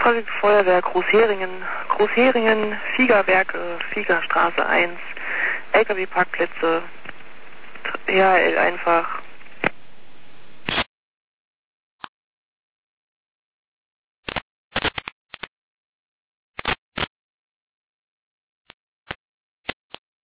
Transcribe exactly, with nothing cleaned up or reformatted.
Freiwillige Feuerwehr Großheringen, Großheringen, Fliegerwerke, Fliegerstraße eins, L K W-Parkplätze, D H L einfach,